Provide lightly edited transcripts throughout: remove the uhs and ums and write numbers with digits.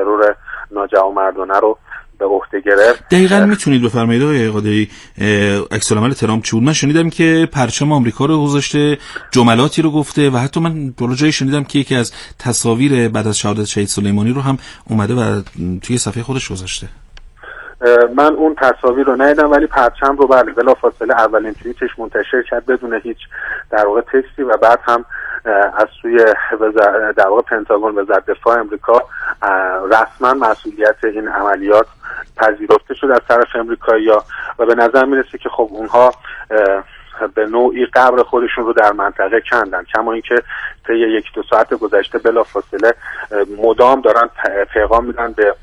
ترور ناجوانمردانه رو به عهده گرفت. دقیقاً میتونید بفرمایید آقای قادری عکس العمل ترامپ چی بود؟ من شنیدم که پرچم آمریکا رو گذاشته، جملاتی رو گفته و حتی من دو جایی شنیدم که یکی از تصاویر بعد از شهادت شهید سلیمانی رو هم اومده و توی صفحه خودش گذاشته. من اون تصاویر رو ندیدم ولی پرچم رو بلافاصله اولین توییتش منتشر کرد بدون هیچ در واقع تکستی و بعد هم از سوی در واقع پنتاگون وزارت دفاع امریکا رسما مسئولیت این عملیات پذیرفته شد از طرف امریکایی‌ها و به نظر میرسه که خب اونها به نوعی قبر خودشون رو در منطقه کندن، کما اینکه طی 1-2 ساعت گذشته بلافاصله مدام دارن پیغام میدن به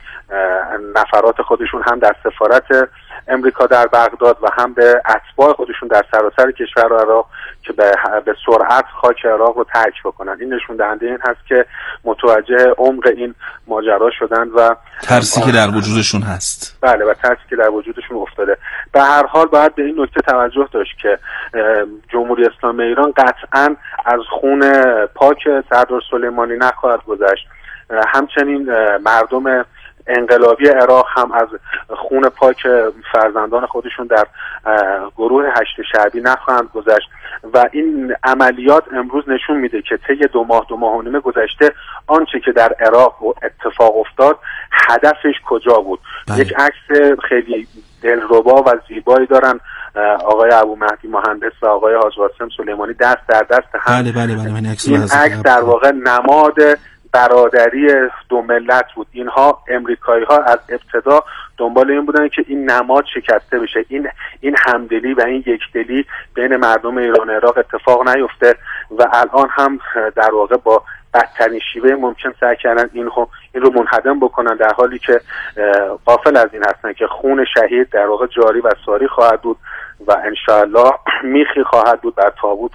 نفرات خودشون هم در سفارت امریکا در بغداد و هم به اتباع خودشون در سراسر کشور عراق که به سرعت خاک عراق رو ترک بکنن. این نشون دهنده این هست که متوجه عمق این ماجرا شدن و ترسی که در وجودشون هست. بله، و ترسی که در وجودشون افتاده. به هر حال باید به این نکته توجه داشت که جمهوری اسلامی ایران قطعاً از خون پاک سردار سلیمانی نخواهد گذشت. همچنین مردم انقلابی عراق هم از خون پاک فرزندان خودشون در گروه 8 شعبی نخواهند گذشت و این عملیات امروز نشون میده که طی 2 ماه و نیم گذشته آنچه که در عراق اتفاق افتاد هدفش کجا بود. یک عکس خیلی دلربا و زیبایی دارن آقای ابو مهدی مهندس و آقای حاج قاسم سلیمانی دست در دست هم. این عکس در واقع نماد برادری 2 ملت بود. اینها امریکایی ها از ابتدا دنبال این بودن که این نماد شکسته بشه، این همدلی و این یکدلی بین مردم ایران و عراق اتفاق نیفته و الان هم در واقع با بدترین شیوه ممکن سعی کردن این رو منهدم بکنن، در حالی که غافل از این هستن که خون شهید در واقع جاری و ساری خواهد بود و انشاءالله میخی خواهد بود بر تابوت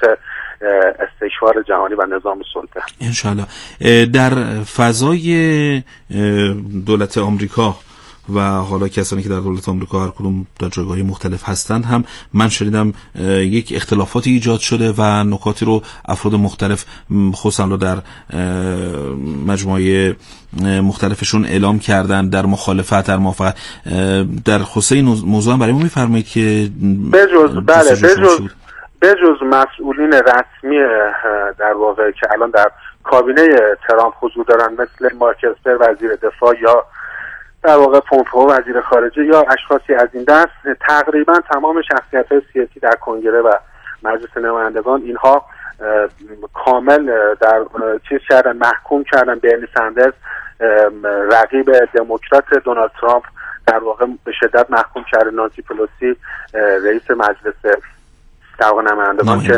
استشوار جهانی و نظام سلطه انشاءالله. در فضای دولت آمریکا و حالا کسانی که در دولت آمریکا هر کدوم در جایگاهی مختلف هستند هم من شنیدم یک اختلافاتی ایجاد شده و نکاتی رو افراد مختلف خصوصا رو در مجموعه مختلفشون اعلام کردن در مخالفت در موافقت. در خصوص این موضوع برای ما میفرمایید که بجز مسئولین رسمی در واقع که الان در کابینه ترامپ حضور دارن مثل مارک اسپر وزیر دفاع یا در واقع پومپئو وزیر خارجه یا اشخاصی از این دست، تقریبا تمام شخصیت‌های سیاسی در کنگره و مجلس نمایندگان اینها کامل در محکوم کردن برنی سندرز رقیب دموکرات دونالد ترامپ در واقع به شدت محکوم کرده. نانسی پلوسی رئیس مجلس در واقع نمایندگان که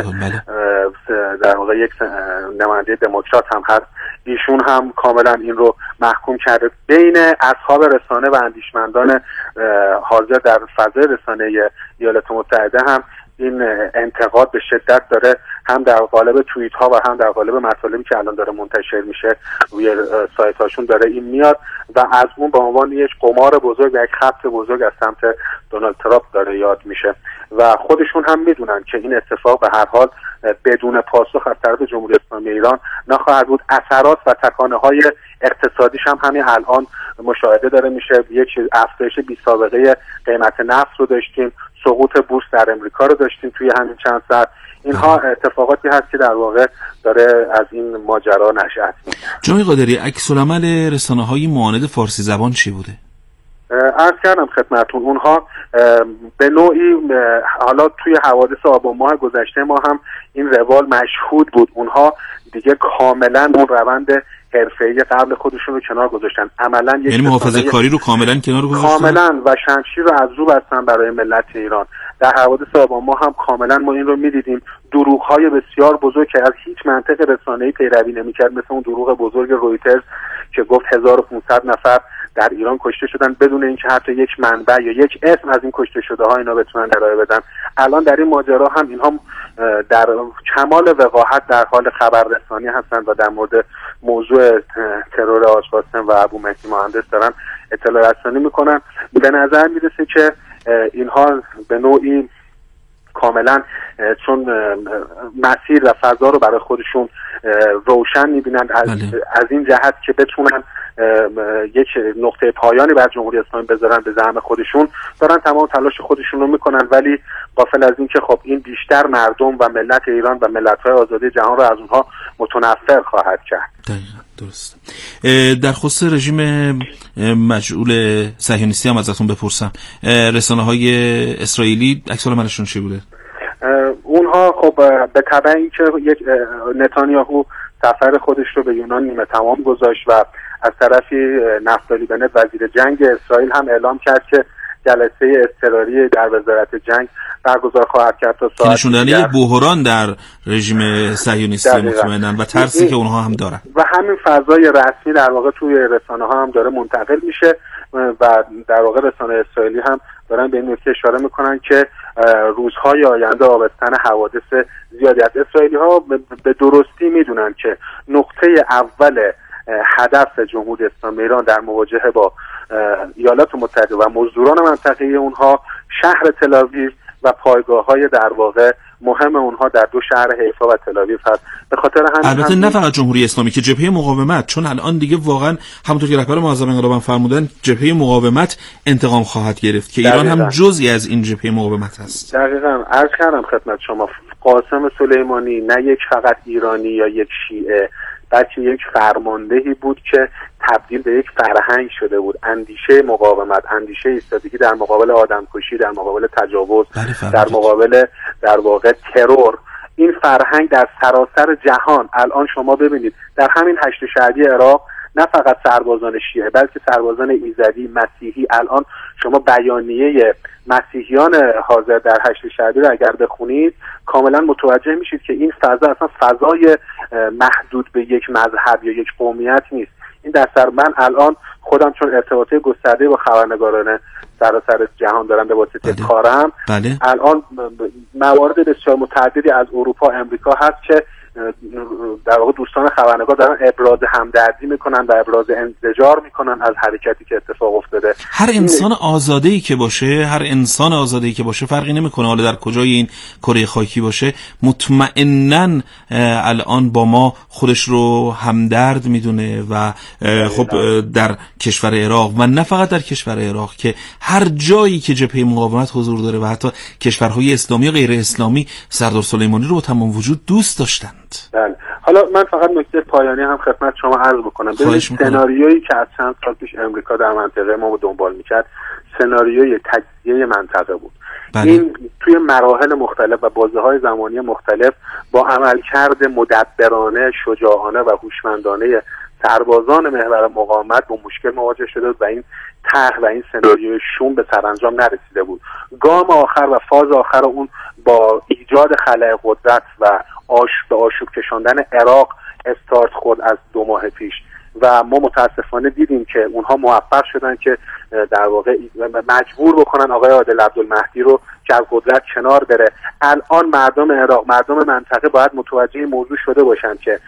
در واقع یک نماینده دموکرات هم هست، ایشون هم کاملا این رو محکوم کرده. بین اصحاب رسانه و اندیشمندان حاضر در فضای رسانه ایالات متحده هم این انتقاد به شدت داره، هم در قالب توییت ها و هم در قالب مطالبی که الان داره منتشر میشه روی سایت هاشون داره این میاد و از اون به عنوان یک قمار بزرگ و یک خط بزرگ از سمت دونالد ترامپ داره یاد میشه و خودشون هم میدونن که این اتفاق به هر حال بدون پاسخ از طرف جمهوری اسلامی ایران نخواهد بود. اثرات و تکانه های اقتصادیش هم همین الان مشاهده داره میشه. یک افزایش بی سابقه قیمت نفت رو داشتیم، سقوط بورس در امریکا رو داشتیم توی همین چند ساعت. اینها اتفاقاتی هست که در واقع داره از این ماجرا نشأت میگیره. جناب قادری، عکس العمل رسانه‌های معاند فارسی زبان چی بوده؟ عرض کردم خدمتتون اونها به نوعی حالا توی حوادث آبان ماه گذشته ما هم این روال مشهود بود، اونها دیگه کاملا اون روند حرفه‌ای قبل خودشون رو کنار گذاشتن، عملاً یعنی محافظه کاری رو کاملا کنار گذاشتن، کاملا و شمشیر رو از رو بستن برای ملت ایران. در حوادث آبان ماه هم کاملا ما این رو می‌دیدیم، دروغ‌های بسیار بزرگ که از هیچ منطق رسانه‌ای پیروی نمی‌کرد، مثل اون دروغ بزرگ رویترز که گفت 1500 نفر در ایران کشته شدن بدون اینکه حتی یک منبع یا یک اسم از این کشته شده ها اینا بتونن ارائه بدن. الان در این ماجرا هم اینها در کمال وقاحت در حال خبررسانی هستند و در مورد موضوع ترور حاج قاسم و ابو مهدی مهندس دارن اطلاع رسانی میکنن. به نظر میرسه که اینها به نوعی کاملا چون مسیر و فضا رو برای خودشون روشن میبینند از این جهت که بتونن یک نقطه پایانی بر جمهوری اسلامی بذارن به زعم خودشون، دارن تمام تلاش خودشون رو میکنن، ولی غافل از این که خب این بیشتر مردم و ملت ایران و ملت‌های آزادی جهان رو از اونها متنفر خواهد کرد. دقیقاً درست. در خصوص رژیم مجعول صهیونیستی هم ازتون بپرسم، رسانه‌های اسرائیلی عکس العملشون چی بوده؟ اونها خب به تبع اینکه یک نتانیاهو سفر خودش رو به یونان نیمه تمام گذاشت و از طرفی نفتالی بنت وزیر جنگ اسرائیل هم اعلام کرد که جلسه اضطراری در وزارت جنگ برگزار خواهد کرد تا ساعت نشون دهنده یه بحران در رژیم صهیونیستی مطمئناً و ترسی که اونها هم دارن و همین فضای رسمی در واقع توی رسانه‌ها هم داره منتقل میشه و در واقع رسانه اسرائیلی هم دارن به این نکته اشاره میکنن که روزهای آینده آبستن حوادث زیادی است. اسرائیلی‌ها به درستی میدونن که نقطه اول هدف جمهوری اسلامی ایران در مواجهه با ایالات متحده و مزدوران منطقه‌ای اونها شهر تل‌آویو و پایگاه‌های در واقع مهم اونها در دو شهر حیفا و تل‌آویو هست. به خاطر همین البته نه فقط جمهوری اسلامی که جبهه مقاومت، چون الان دیگه واقعا همونطور که رهبر معظم انقلاب فرمودن جبهه مقاومت انتقام خواهد گرفت که ایران هم جزئی از این جبهه مقاومت هست. دقیقاً عرض کردم خدمت شما قاسم سلیمانی نه یک فقط ایرانی یا یک شیعه، بلکه یک فرماندهی بود که تبدیل به یک فرهنگ شده بود. اندیشه مقاومت، اندیشه ایستادگی در مقابل آدمکشی، در مقابل تجاوز، در مقابل در واقع ترور، این فرهنگ در سراسر جهان. الان شما ببینید در همین هشت شعبی عراق نه فقط سربازان شیعه بلکه سربازان ایزدی، مسیحی، الان شما بیانیه مسیحیان حاضر در هشت شعبی رو اگر بخونید کاملا متوجه میشید که این فضا اصلا فضای محدود به یک مذهب یا یک قومیت نیست. این در سر من الان خودم چون ارتباطی گسترده با خبرنگاران سراسر جهان دارم به واسطه کارم، الان موارد بسیار متعددی از اروپا، امریکا هست که در واقع دوستان خبرنگار دارن ابراز همدردی میکنن و ابراز انزجار میکنن از حرکتی که اتفاق افتاده. هر انسان آزاده‌ای که باشه، هر انسان آزاده‌ای که باشه، فرقی نمیکنه حالا در کجای این کره خاکی باشه، مطمئناً الان با ما خودش رو همدرد میدونه و خب در کشور عراق و نه فقط در کشور عراق که هر جایی که جبهه مقاومت حضور داره و حتی کشورهای اسلامی و غیر اسلامی سردار سلیمانی رو با تمام وجود دوست داشتند. بله. حالا من فقط نکته پایانی هم خدمت شما عرض بکنم. ببینید سناریویی که از چند سال پیش امریکا در منطقه ما رو دنبال میکرد سناریوی تجزیه منطقه بود. این توی مراحل مختلف و بازه‌های زمانی مختلف با عملکرد مدبرانه، شجاعانه و هوشمندانه سربازان محور مقاومت با مشکل مواجه شده بود و این طرح و این سناریوی شوم به سرانجام نرسیده بود. گام آخر و فاز آخر اون با ایجاد خلأ قدرت و به آشوب کشاندن عراق استارت خود از 2 ماه پیش و ما متاسفانه دیدیم که اونها موفق شدن که در واقع مجبور بکنن آقای عادل عبدالمهدی رو که از قدرت کنار بره. الان مردم عراق، مردم منطقه باید متوجه موضوع شده باشن که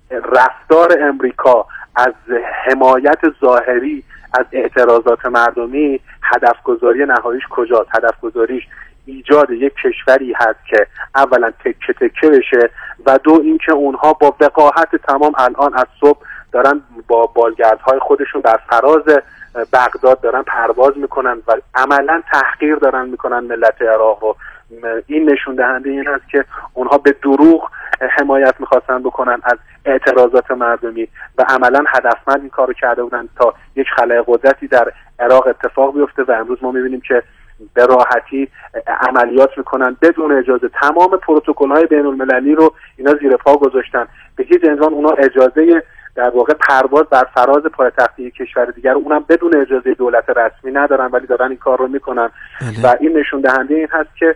رفتار امریکا از حمایت ظاهری از اعتراضات مردمی هدفگذاری نهاییش کجاست؟ هدفگذاریش ایجاد یک کشوری هست که اولا تکه تکه بشه و دو اینکه اونها با وقاحت تمام الان از صبح دارن با بالگردهای خودشون در فراز بغداد دارن پرواز میکنن و عملا تحقیر دارن میکنن ملت عراق و این نشون دهنده این است که اونها به دروغ حمایت میخواستن بکنن از اعتراضات مردمی و عملا هدفمند این کارو کرده بودن تا یک خلأ قدرتی در عراق اتفاق بیفته و امروز ما میبینیم که به راحتی عملیات میکنن بدون اجازه. تمام پروتکل‌های بین‌المللی رو اینا زیر پا گذاشتن، به هیچ عنوان اونا اجازه در واقع پرواز بر فراز پایتختی کشور دیگر اونم بدون اجازه دولت رسمی ندارن ولی دارن این کار رو میکنن و این نشون دهنده این هست که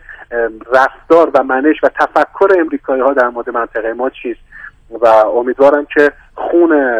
رفتار و منش و تفکر امریکایی‌ها در مورد منطقه ما چیست و امیدوارم که خون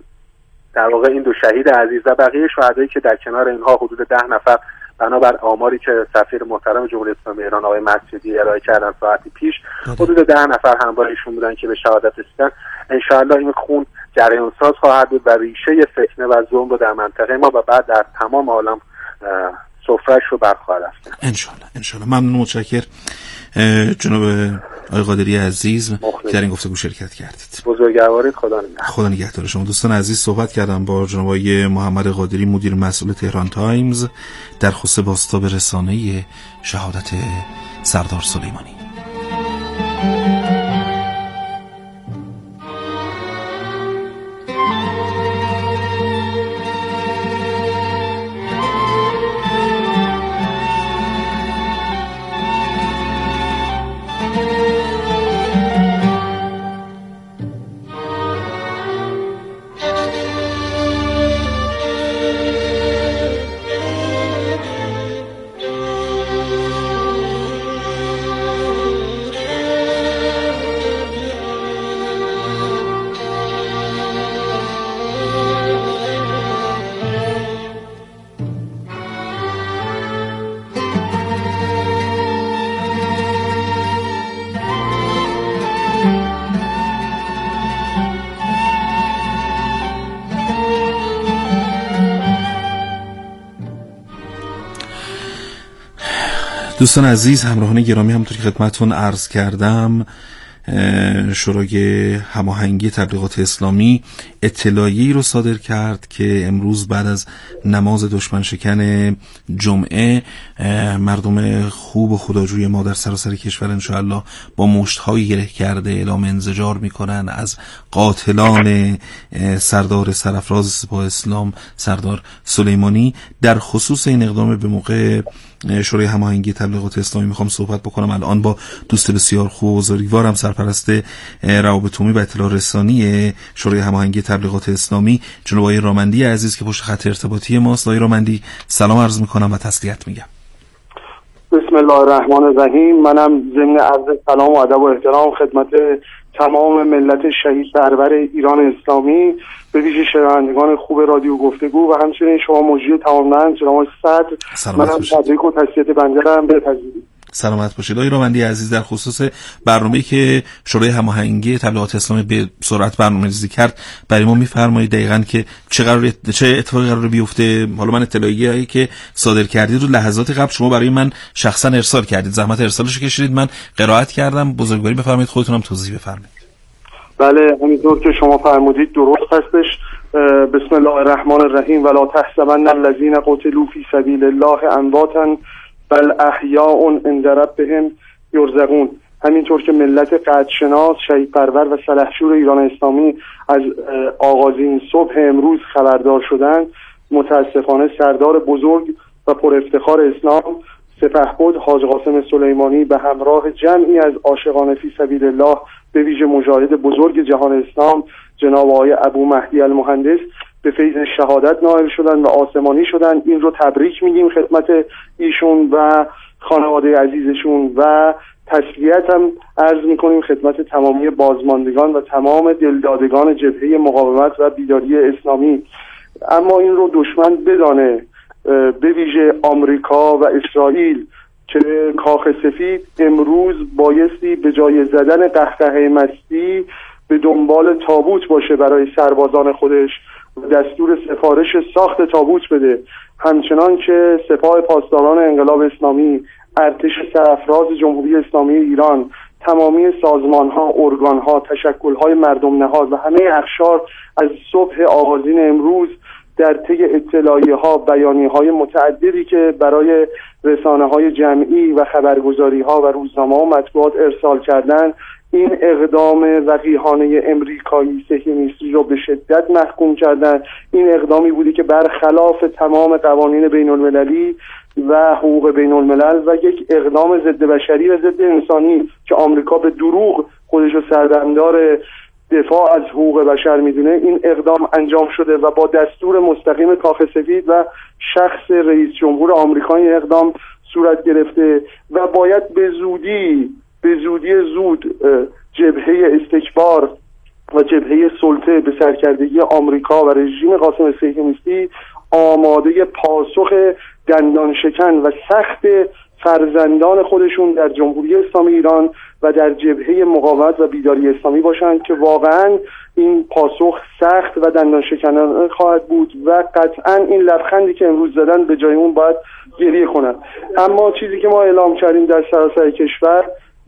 در واقع این 2 شهید عزیز و بقیه شهدایی که در کنار اینها حدود 10 نفر بنابر آماری که سفیر محترم جمهوری اسلامی ایران آقای مسجدی ارائه کردن ساعتی پیش حدود 10 نفر همراه ایشون بودن که به شهادت رسیدن. انشاءالله این خون جریان ساز خواهد بود و ریشه فتنه و ظلم رو در منطقه ما و بعد در تمام عالم سفره‌اش رو برخواهد رفت. انشاءالله. ممنون، متشکرم جناب آقای قادری عزیز در این گفتگو شرکت کردید. بزرگوارید. خدا نگهدار شما. دوستان عزیز، صحبت کردم با جناب آقای محمد قادری، مدیر مسئول تهران تایمز، در خصوص بازتاب رسانه‌ای شهادت سردار سلیمانی. دوستان عزیز، همراهان گرامی، همونطور که خدمتتون عرض کردم، شورای هماهنگی تبلیغات اسلامی اطلاعیه‌ای رو صادر کرد که امروز بعد از نماز دشمن شکن جمعه مردم خوب و خداجوی ما در سراسر کشور انشاءالله با مشت‌های گره کرده اعلام انزجار میکنن از قاتلان سردار سرافراز سپاه اسلام سردار سلیمانی. در خصوص این اقدام به موقع شورای هماهنگی تبلیغات اسلامی میخوام صحبت بکنم الان با دوست بسیار خوب و بزرگوارم، سرپرست روابط عمومی و اطلاع رسانی شورای هماهنگی تبلیغات اسلامی، جناب آقای رامندی عزیز که پشت خط ارتباطی ماست. آقای رامندی، سلام عرض میکنم و تسلیت میگم. بسم الله الرحمن الرحیم. منم ضمن عرض سلام و ادب و احترام خدمت تمام ملت شهید پرور ایران اسلامی، به ویژه شنوندگان خوب رادیو گفتگو و همچنین شما مجری تمام‌مند جناب صدر، منم تبریک و تسلیت بنده را بپذیرید. سلامت باشید. آقای رامندی عزیز، در خصوص برنامه‌ای که شورای هماهنگی تبلیغات اسلامی به سرعت برنامه‌ریزی کرد برای ما می‌فرمایید دقیقاً که چه اتفاقی قراره بیفته؟ حالا من اطلاعیه‌ای که صادر کردید رو لحظات قبل شما برای من شخصا ارسال کردید، زحمت ارسالش کشیدید، من قرائت کردم. بزرگواری بفرمایید، خودتونم توضیح بفرمایید. بله، همینطور که شما فرمودید درست هستش. بسم الله الرحمن الرحیم. ولا تحسبن الذين قتلوا في سبيل الله امواتا بل احیاء عند ربهم یرزقون. همینطور که ملت قدرشناس، شهید پرور و سلحشور ایران اسلامی از آغازین صبح امروز خبردار شدند، متاسفانه سردار بزرگ و پر افتخار اسلام سپهبد حاج قاسم سلیمانی به همراه جمعی از عاشقان فی سبیل الله، به ویژه مجاهد بزرگ جهان اسلام جناب آقای ابو مهدی المهندس، به فیض شهادت نائل شدن و آسمانی شدن. این رو تبریک میگیم خدمت ایشون و خانواده عزیزشون و تسلیت هم عرض میکنیم خدمت تمامی بازماندگان و تمام دلدادگان جبهه مقاومت و بیداری اسلامی. اما این رو دشمن بدانه، به ویژه آمریکا و اسرائیل که کاخ سفید امروز بایستی به جای زدن قهقهه مستی به دنبال تابوت باشه برای سربازان خودش و دستور سفارش ساخت تابوت بده، همچنان که سپاه پاسداران انقلاب اسلامی، ارتش سرافراز جمهوری اسلامی ایران، تمامی سازمان‌ها، ارگان‌ها، تشکل‌های مردم نهاد و همه اقشار از صبح آغازین امروز در طی اطلاعیه‌ها، بیانیه‌های متعددی که برای رسانه‌های جمعی و خبرگزاری‌ها و روزنامه‌ها و مطبوعات ارسال کردند، این اقدام وقیحانه امریکایی صهیونیستی رو به شدت محکوم کردند. این اقدامی بودی که برخلاف تمام قوانین بین‌المللی و حقوق بین‌الملل و یک اقدام ضد بشری و ضد انسانی که آمریکا به دروغ خودش رو سردمدار دفاع از حقوق بشر میدونه، این اقدام انجام شده و با دستور مستقیم کاخ سفید و شخص رئیس جمهور آمریکا این اقدام صورت گرفته و باید به زودی جبهه استکبار و جبهه سلطه به سرکردگی آمریکا و رژیم قاسم صهیونیستی آماده پاسخ دندان شکن و سخت فرزندان خودشون در جمهوری اسلامی ایران و در جبهه مقاومت و بیداری اسلامی باشند که واقعا این پاسخ سخت و دندان شکنانه خواهد بود و قطعا این لبخندی که امروز زدن به جای اون باید گریه کنند. اما چیزی که ما اعلام کردیم در سراسر کشور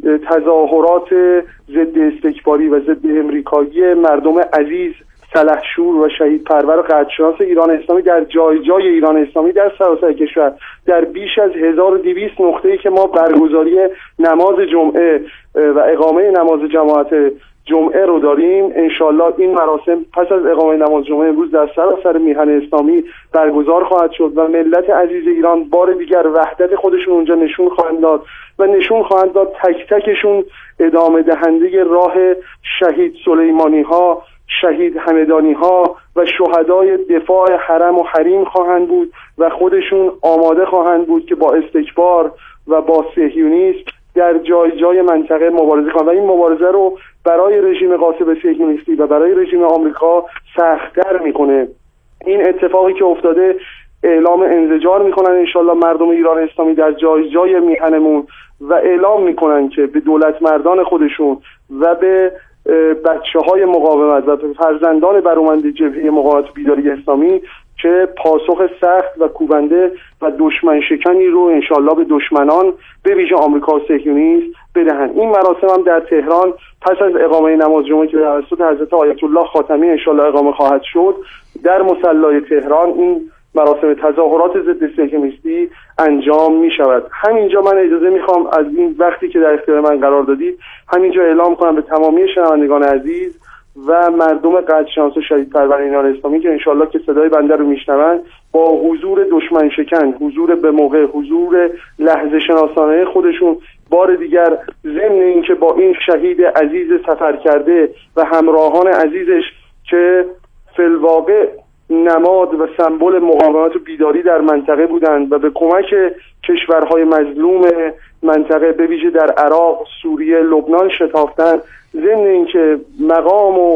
تظاهرات ضد استکباری و ضد امریکایی مردم عزیز، سلحشور و شهید پرور و قدرشناس ایران اسلامی در جای جای ایران اسلامی در سراسر کشور، در بیش از 1200 نقطه‌ای که ما برگزاری نماز جمعه و اقامه نماز جماعت جمعه رو داریم، انشالله این مراسم پس از اقامه نماز جمعه امروز در سراسر میهن اسلامی برگزار خواهد شد و ملت عزیز ایران بار دیگر وحدت خودشون اونجا نشون خواهند داد و نشون خواهند داد تک تکشون ادامه دهنده راه شهید سلیمانی ها، شهید همدانی ها و شهدای دفاع حرم و حریم خواهند بود و خودشون آماده خواهند بود که با استکبار و با صهیونیسم در جای جای منطقه مبارزه کنند و این مبارزه رو برای رژیم غاصب صهیونیستی و برای رژیم آمریکا سخت‌تر میکنه. این اتفاقی که افتاده اعلام انزجار میکنن انشالله مردم ایران اسلامی در جای جای میهنمون و اعلام میکنن که به دولت مردان خودشون و به بچه‌های مقاومت و به فرزندان برومند جبهه مقاومت و بیداری اسلامی که پاسخ سخت و کوبنده و دشمن شکنی رو انشالله به دشمنان به ویژه آمریکا و صهیونیسم بدهن. این مراسم هم در تهران پس از اقامه نماز جمعه که توسط حضرت آیت الله خاتمی انشالله اقامه خواهد شد در مصلی تهران این مراسم تظاهرات ضد صهیونیستی انجام می شود. همینجا من اجازه میخوام از این وقتی که در اختیار من قرار دادید همینجا اعلام کنم به تمامی شنوندگان عزیز و مردم قدرشناس و شهید پرور ایران اسلامی که انشالله که صدای بنده رو میشنون با حضور دشمن شکن، حضور به موقع، حضور لحظه شناسانه خودشون بار دیگر ضمن اینکه با این شهید عزیز سفر کرده و همراهان عزیزش که فی‌الواقع نماد و سمبل مقاومت و بیداری در منطقه بودند و به کمک کشورهای مظلوم منطقه به ویژه در عراق، سوریه، لبنان شتافتند، ضمن اینکه مقام و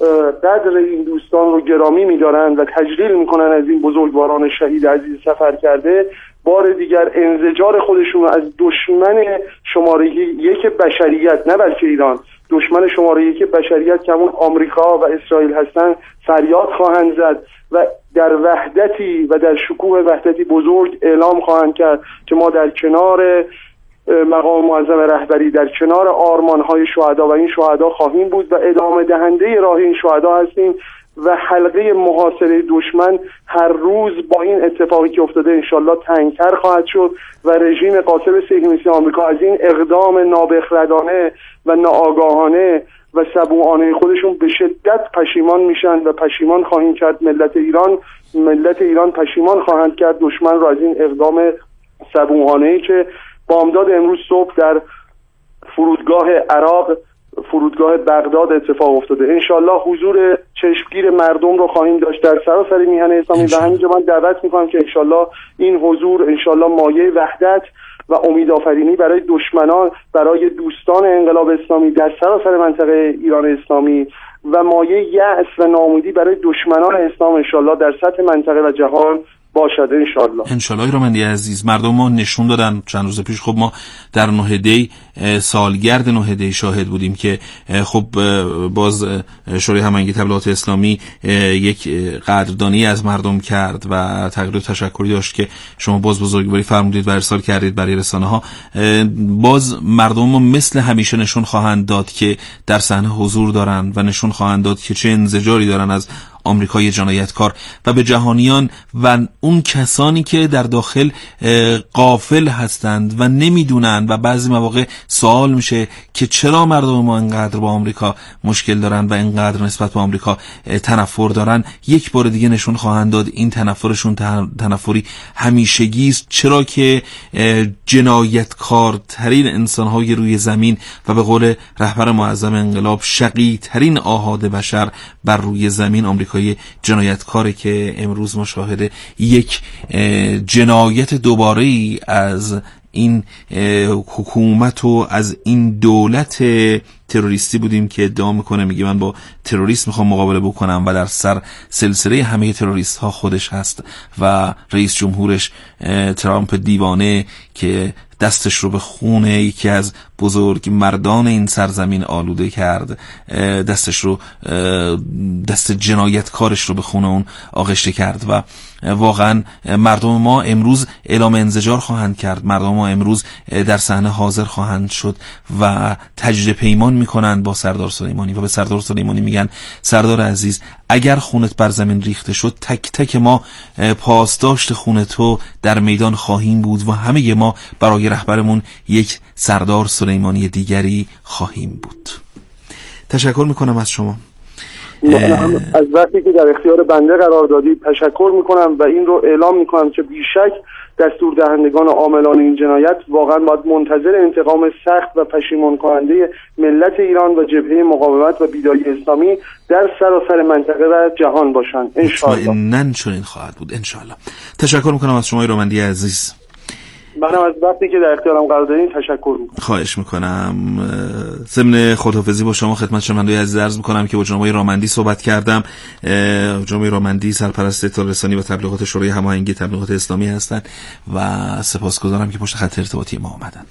قدر این دوستان رو گرامی می‌دارند و تجلیل می‌کنند از این بزرگواران شهید عزیز سفر کرده، بار دیگر انزجار خودشون از دشمن شماره یک بشریت، نه بلکه ایران، دشمن شماره یک بشریت که همون آمریکا و اسرائیل هستن فریاد خواهند زد و در وحدتی و در شکوه وحدتی بزرگ اعلام خواهند کرد که ما در کنار مقام معظم رهبری، در کنار آرمان‌های شهدا و این شهدا خواهیم بود و ادامه دهنده راه این شهدا هستیم و حلقه محاصره دشمن هر روز با این اتفاقی که افتاده انشالله تنگتر خواهد شد و رژیم غاصب صهیونیستی آمریکا از این اقدام نابخردانه و ناآگاهانه و سبوعانه خودشون به شدت پشیمان میشن و پشیمان خواهیم کرد. ملت ایران پشیمان خواهند کرد دشمن را از این اقدام سبوعانه‌ای که بامداد امروز صبح در فرودگاه عراق، فرودگاه بغداد اتفاق افتاده. انشالله حضور چشمگیر مردم رو خواهیم داشت در سراسر میهن اسلامی و همینجا من دعوت میکنم که انشالله این حضور انشالله مایه وحدت و امیدآفرینی برای دشمنان، برای دوستان انقلاب اسلامی در سراسر منطقه ایران اسلامی و مایه یأس و ناامیدی برای دشمنان اسلام انشالله در سطح منطقه و جهان باشد انشالله. ایرانمندی عزیز، مردم ما نشون دادن چند روز پیش، خب ما در 9 دی سالگرد 9 دی شاهد بودیم که خب باز شورای هماهنگی تبلیغات اسلامی یک قدردانی از مردم کرد و تقریر تشکری داشت که شما باز بزرگواری فرمودید و ارسال کردید برای رسانه ها. باز مردم ما مثل همیشه نشون خواهند داد که در صحنه حضور دارن و نشون خواهند داد که چه انزجاری دارن از آمریکای جنایتکار و به جهانیان و اون کسانی که در داخل غافل هستند و نمیدونن و بعضی مواقع سوال میشه که چرا مردم ما اینقدر با آمریکا مشکل دارن و اینقدر نسبت به آمریکا تنفر دارن. یک بار دیگه نشون خواهند داد این تنفرشون تنفری همیشگی است، چرا که جنایتکارترین انسانهای روی زمین و به قول رهبر معظم انقلاب شقی ترین آحاد بشر بر روی زمین آمریکای جنایتکاره که امروز ما شاهد یک جنایت دوباره‌ای از این حکومت و از این دولت تروریستی بودیم که ادعا میکنه، میگه من با تروریست میخوام مقابله بکنم و در سر سلسله همه تروریست ها خودش هست و رئیس جمهورش ترامپ دیوانه که دستش رو به خون یکی از بزرگ مردان این سرزمین آلوده کرد، دستش رو، دست جنایتکارش رو به خون اون آغشته کرد و واقعا مردم ما امروز اعلام انزجار خواهند کرد، مردم ما امروز در صحنه حاضر خواهند شد و تجدید پیمان میکنند با سردار سلیمانی و به سردار سلیمانی میگن سردار عزیز اگر خونت بر زمین ریخته شد تک تک ما پاسداشت خون تو در میدان خواهیم بود و همه ما برای رهبرمون یک سردار سلیمانی دیگری خواهیم بود. تشکر میکنم از شما. از وقتی که در اختیار بنده قرار دادید تشکر میکنم و این رو اعلام میکنم که بیشک دستور دهندگان و عاملان این جنایت واقعا باید منتظر انتقام سخت و پشیمان کننده ملت ایران و جبهه مقاومت و بیداری اسلامی در سراسر منطقه و جهان باشند ان شاء الله. مطمئناً چنین خواهد بود ان شاء الله. تشکر میکنم از شما رومندی عزیز. منم از وقتی که در اختیارم قرار دادین تشکر میکنم. خواهش میکنم. ضمن خداحافظی با شما خدمت شنوندگان عزیز عرض میکنم که با جناب رامندی صحبت کردم. جناب رامندی سرپرست اطلاع رسانی و تبلیغات شورای هماهنگی تبلیغات اسلامی هستند و سپاسگزارم که پشت خط ارتباطی ما آمدن.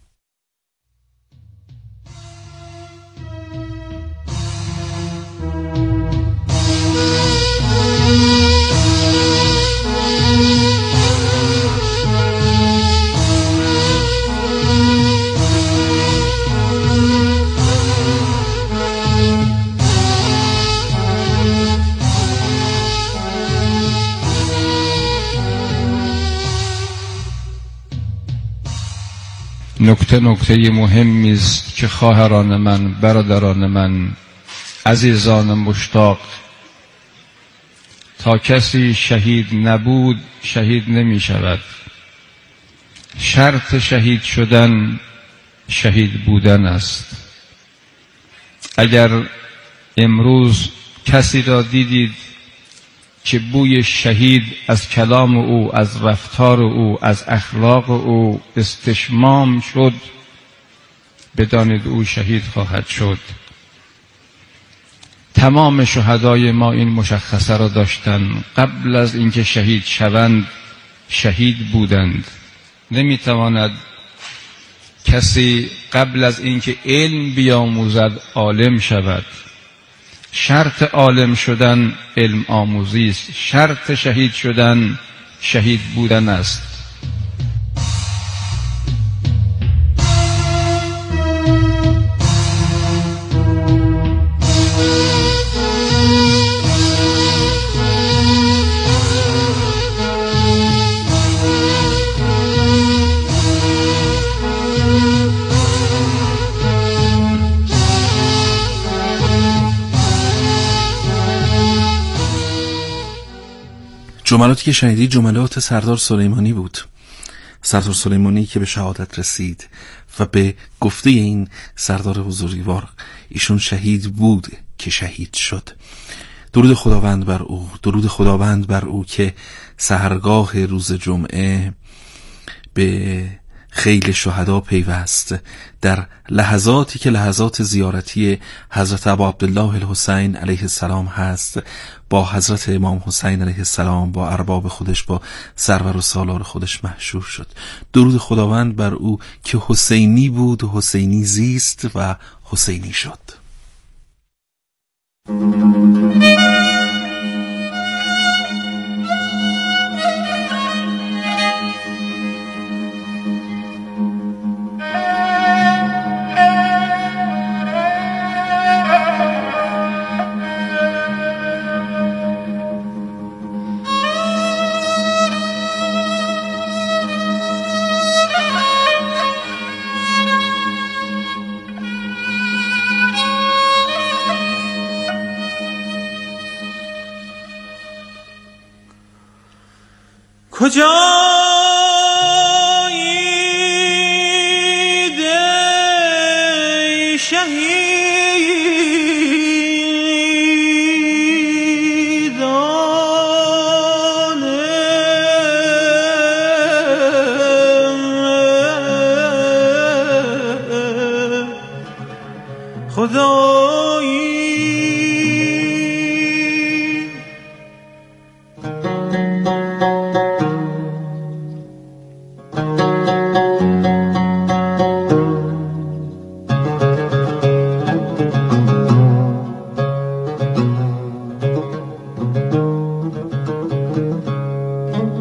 نکته مهمی است که خواهران من، برادران من، عزیزان مشتاق، تا کسی شهید نبود شهید نمی شود. شرط شهید شدن شهید بودن است. اگر امروز کسی را دیدید که بوی شهید از کلام او، از رفتار او، از اخلاق او استشمام شد، بدانید او شهید خواهد شد. تمام شهدای ما این مشخصه را داشتند، قبل از اینکه شهید شوند شهید بودند. نمیتواند کسی قبل از اینکه علم بیاموزد عالم شود. شرط عالم شدن علم آموزی است، شرط شهید شدن شهید بودن است. جملاتی که شنیدید جملات سردار سلیمانی بود. سردار سلیمانی که به شهادت رسید و به گفته این سردار بزرگوار ایشون شهید بود که شهید شد. درود خداوند بر او، درود خداوند بر او که سحرگاه روز جمعه به خیل شهدا پیوست در لحظاتی که لحظات زیارتی حضرت ابا عبدالله الحسین علیه السلام هست، با حضرت امام حسین علیه السلام، با ارباب خودش، با سرور و سالار خودش محشور شد. درود خداوند بر او که حسینی بود و حسینی زیست و حسینی شد. کجایید ای شهیدان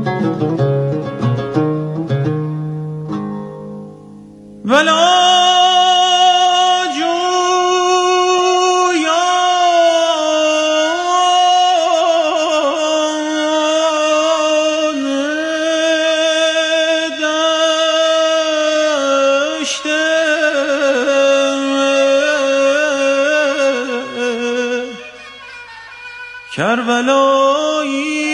ولا کربلایی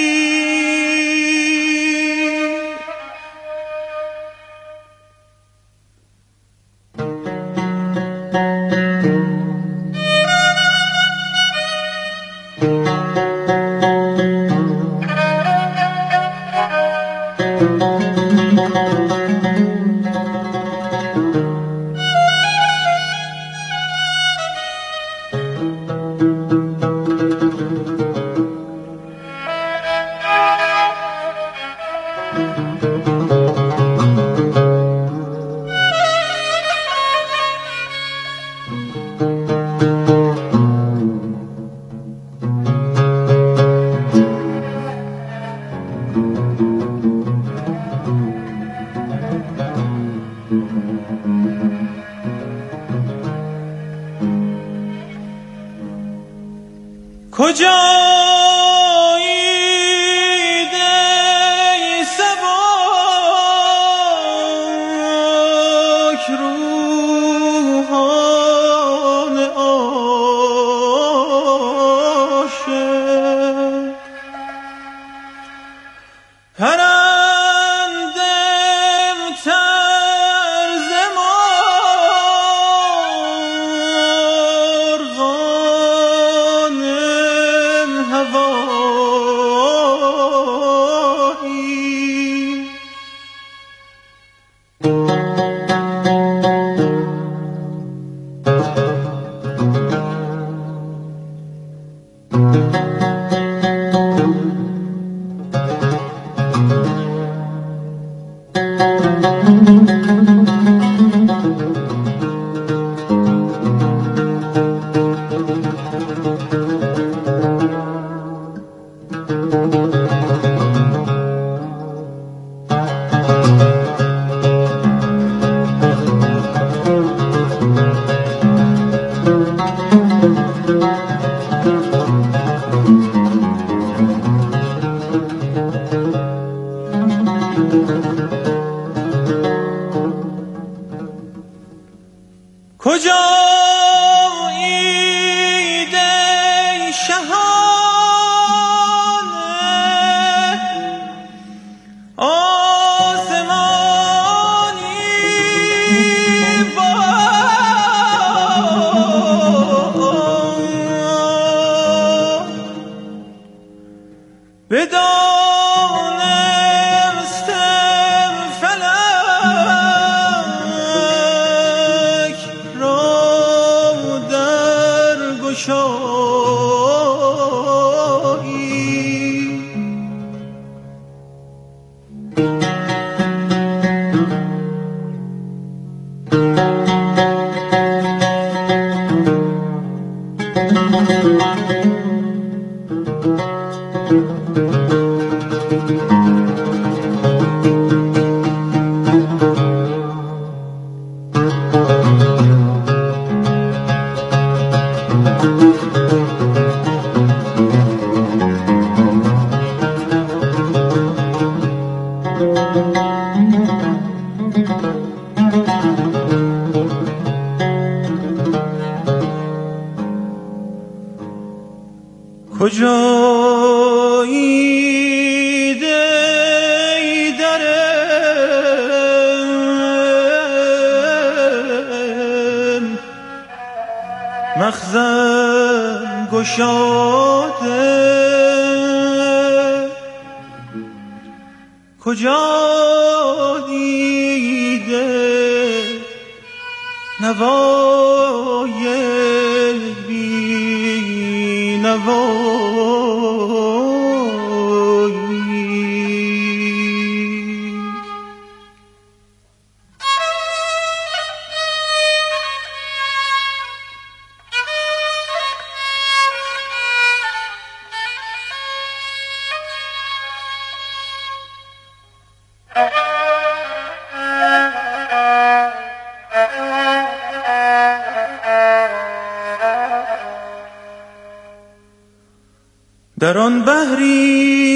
کجایی دی سبک روحان عاشق پرندم طرز مرغانم هوایی کجایی دی شهانه آسمانی با بدانستم فلک را در گشایی کجایی دی درم مخزن گشاده کجا دیده نوای بی نوایی در آن بحری